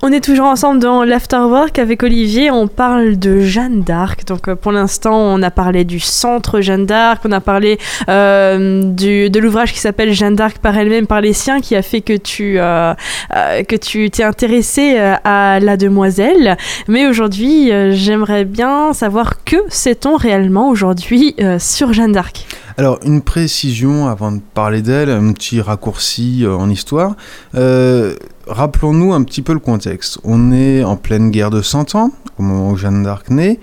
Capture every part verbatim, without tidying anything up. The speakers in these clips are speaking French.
On est toujours ensemble dans l'Afterwork avec Olivier, on parle de Jeanne d'Arc. Donc euh, pour l'instant on a parlé du centre Jeanne d'Arc, on a parlé euh, du, de l'ouvrage qui s'appelle Jeanne d'Arc par elle-même, par les siens, qui a fait que tu, euh, euh, que tu t'es intéressé euh, à la demoiselle. Mais aujourd'hui euh, j'aimerais bien savoir que sait-on réellement aujourd'hui euh, sur Jeanne d'Arc. Alors, une précision avant de parler d'elle, un petit raccourci euh, en histoire. Euh, rappelons-nous un petit peu le contexte. On est en pleine guerre de cent ans, au moment où Jeanne d'Arc naît.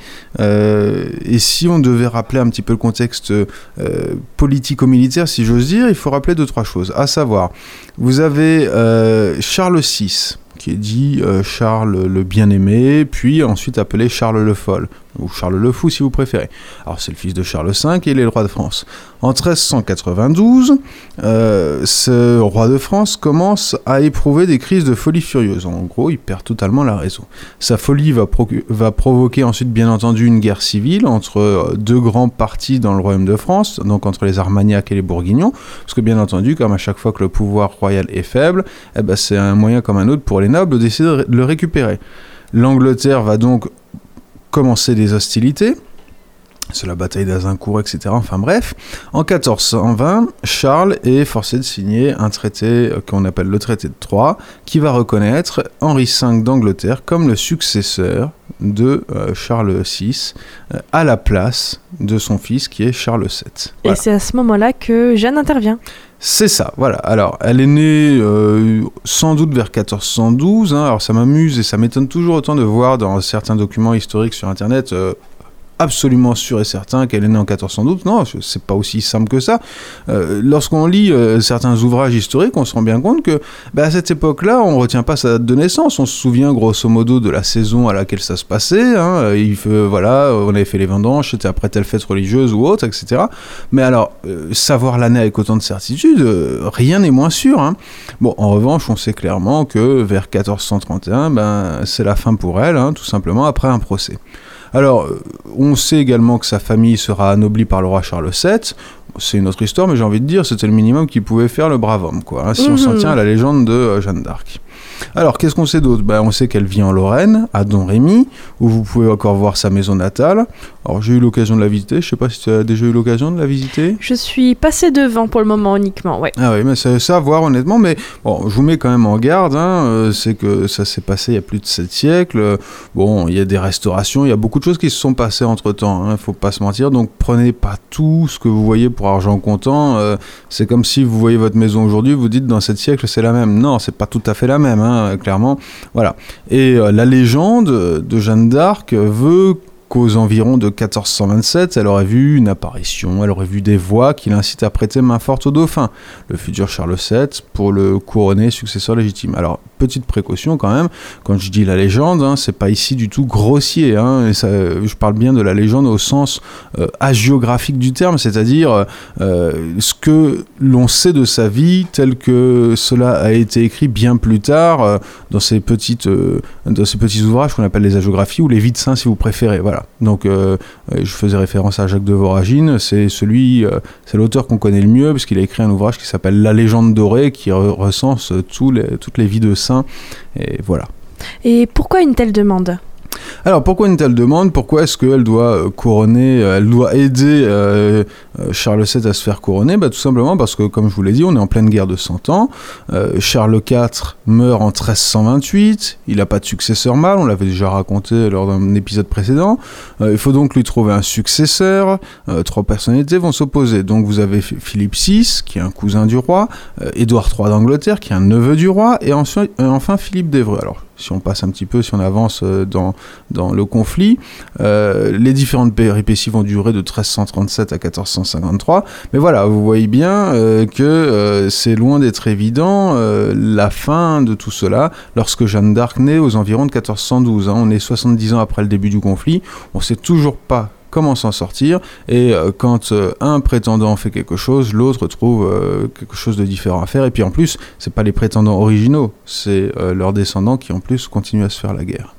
Euh, et si on devait rappeler un petit peu le contexte euh, politico-militaire, si j'ose dire, il faut rappeler deux, trois choses. À savoir, vous avez euh, Charles six, qui est dit euh, Charles le Bien-Aimé, puis ensuite appelé Charles le Fol, ou Charles le Fou si vous préférez. Alors c'est le fils de Charles cinq et il est le roi de France. En treize cent quatre-vingt-douze, euh, ce roi de France commence à éprouver des crises de folie furieuse. En gros, il perd totalement la raison. Sa folie va, pro- va provoquer ensuite bien entendu une guerre civile entre deux grands partis dans le royaume de France, donc entre les Armagnacs et les Bourguignons, parce que bien entendu, comme à chaque fois que le pouvoir royal est faible, eh ben, c'est un moyen comme un autre pour les nobles d'essayer de le récupérer. L'Angleterre va donc commencer des hostilités, c'est la bataille d'Azincourt, et cetera. Enfin bref, en quatorze cent vingt, Charles est forcé de signer un traité qu'on appelle le traité de Troyes, qui va reconnaître Henri cinq d'Angleterre comme le successeur de euh, Charles six, euh, à la place de son fils qui est Charles sept. Voilà. Et c'est à ce moment-là que Jeanne intervient. C'est ça, voilà. Alors, elle est née euh, sans doute vers quatorze cent douze. Hein. Alors, ça m'amuse et ça m'étonne toujours autant de voir dans certains documents historiques sur Internet euh, absolument sûr et certain qu'elle est née en quatorze cent douze. Non, c'est pas aussi simple que ça. Euh, lorsqu'on lit euh, certains ouvrages historiques, on se rend bien compte que bah, à cette époque-là, on retient pas sa date de naissance. On se souvient grosso modo de la saison à laquelle ça se passait. Hein. Il fait, voilà, on avait fait les vendanges, c'était après telle fête religieuse ou autre, et cetera. Mais alors, euh, savoir l'année avec autant de certitude, euh, rien n'est moins sûr. Hein. Bon, en revanche, on sait clairement que vers quatorze cent trente et un, ben, c'est la fin pour elle, hein, tout simplement après un procès. Alors, on sait également que sa famille sera anoblie par le roi Charles sept. C'est une autre histoire, mais j'ai envie de dire, c'était le minimum qu'il pouvait faire le brave homme, quoi, hein, si mmh. on s'en tient à la légende de euh, Jeanne d'Arc. Alors, qu'est-ce qu'on sait d'autre ? Ben, on sait qu'elle vit en Lorraine, à Domrémy, où vous pouvez encore voir sa maison natale. Alors, j'ai eu l'occasion de la visiter. Je ne sais pas si tu as déjà eu l'occasion de la visiter. Je suis passé devant pour le moment uniquement, ouais. Ah oui, mais c'est ça à voir, honnêtement. Mais bon, je vous mets quand même en garde. Hein, euh, c'est que ça s'est passé il y a plus de sept siècles. Bon, il y a des restaurations, il y a beaucoup de choses qui se sont passées entre-temps. Il hein, ne faut pas se mentir. Donc, prenez pas tout ce que vous voyez pour argent comptant. Euh, c'est comme si vous voyez votre maison aujourd'hui, vous dites dans sept siècles, c'est la même. Non, c'est pas tout à fait la même. Hein, clairement, voilà. Et euh, la légende de Jeanne d'Arc veut qu'aux environs de quatorze cent vingt-sept, elle aurait vu une apparition, elle aurait vu des voix qui l'incitent à prêter main forte au dauphin, le futur Charles sept, pour le couronner successeur légitime. Alors, petite précaution quand même, quand je dis la légende, hein, c'est pas ici du tout grossier, hein, et ça, je parle bien de la légende au sens euh, hagiographique du terme, c'est-à-dire euh, ce que l'on sait de sa vie tel que cela a été écrit bien plus tard euh, dans ces petites, euh, dans ces petits ouvrages qu'on appelle les hagiographies ou les vies de saints si vous préférez, voilà. Donc, euh, je faisais référence à Jacques de Voragine. C'est celui, euh, c'est l'auteur qu'on connaît le mieux, parce qu'il a écrit un ouvrage qui s'appelle La Légende dorée, qui re- recense tous les, toutes les vies de saints. Et voilà. Et pourquoi une telle demande ? Alors, pourquoi une telle demande ? Pourquoi est-ce qu'elle doit euh, couronner, euh, elle doit aider euh, euh, Charles sept à se faire couronner ? Bah, tout simplement parce que, comme je vous l'ai dit, on est en pleine guerre de cent ans. Euh, Charles quatre meurt en treize cent vingt-huit. Il n'a pas de successeur mâle, on l'avait déjà raconté lors d'un épisode précédent. Euh, il faut donc lui trouver un successeur. Euh, trois personnalités vont s'opposer. Donc, vous avez Philippe six, qui est un cousin du roi, euh, Édouard trois d'Angleterre, qui est un neveu du roi, et ensuite, euh, enfin Philippe d'Évreux. Alors, si on passe un petit peu, si on avance dans, dans le conflit, euh, les différentes péripéties vont durer de treize cent trente-sept à quatorze cent cinquante-trois. Mais voilà, vous voyez bien euh, que euh, c'est loin d'être évident euh, la fin de tout cela lorsque Jeanne d'Arc naît aux environs de quatorze cent douze. Hein. On est soixante-dix ans après le début du conflit, on ne sait toujours pas comment s'en sortir, et euh, quand euh, un prétendant fait quelque chose, l'autre trouve euh, quelque chose de différent à faire, et puis en plus, c'est pas les prétendants originaux, c'est euh, leurs descendants qui en plus continuent à se faire la guerre.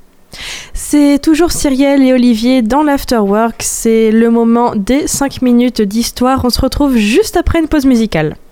C'est toujours Cyrielle et Olivier dans l'Afterwork, c'est le moment des cinq minutes d'histoire, on se retrouve juste après une pause musicale.